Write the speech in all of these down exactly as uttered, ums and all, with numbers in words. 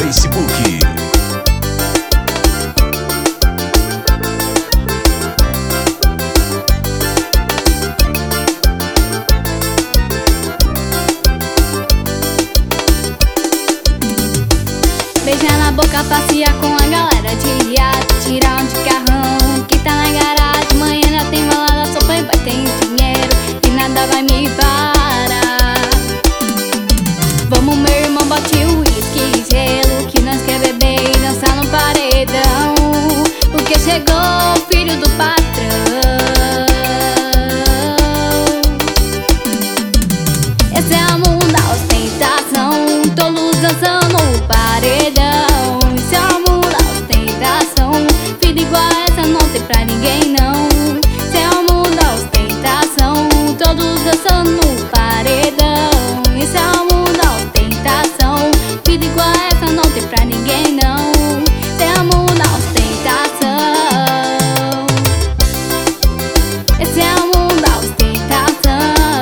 Facebook. Beijar na boca, passear com a galera de iate, tirar um de carrão que tá na garagem. Manhã já tem balada, sou playboy, tenho dinheiro e nada vai me parar. Vamos, meu irmão, bote o uísque e gelo, que nós quer beber e dançar no paredão, porque chegou o filho do patrão. Esse é o mundo da ostentação, todos dançando no paredão. Esse é o mundo da ostentação, vida igual a essa não tem pra ninguém não. Esse é o mundo da ostentação, todos dançando no paredão. Esse é o mundo da ostentação, vida igual a essa não tem pra ninguém não. Esse é o mundo da ostentação. Esse é o mundo da ostentação.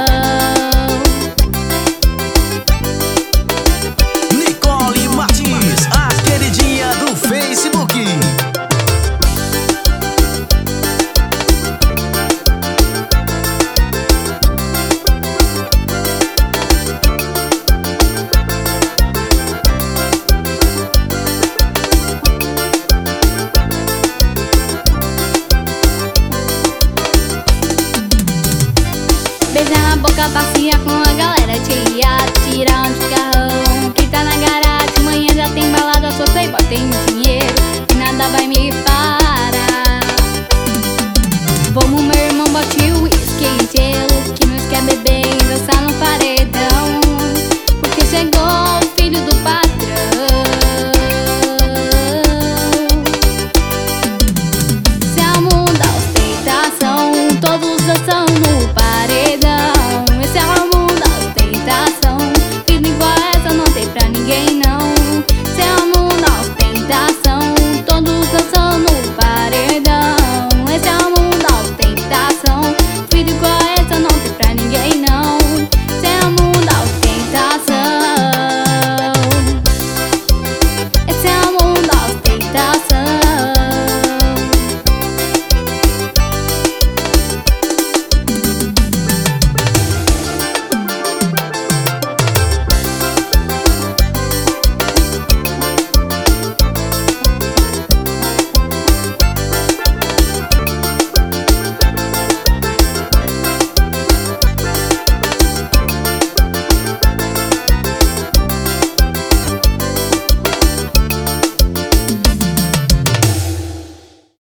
Nicole Martins, a queridinha do Facebook. Beijar na boca, passear com a galera de iate, tirar um de carrão que tá na garagem. Manhã já tem balada, sou playboy, tenho dinheiro e nada vai me parar.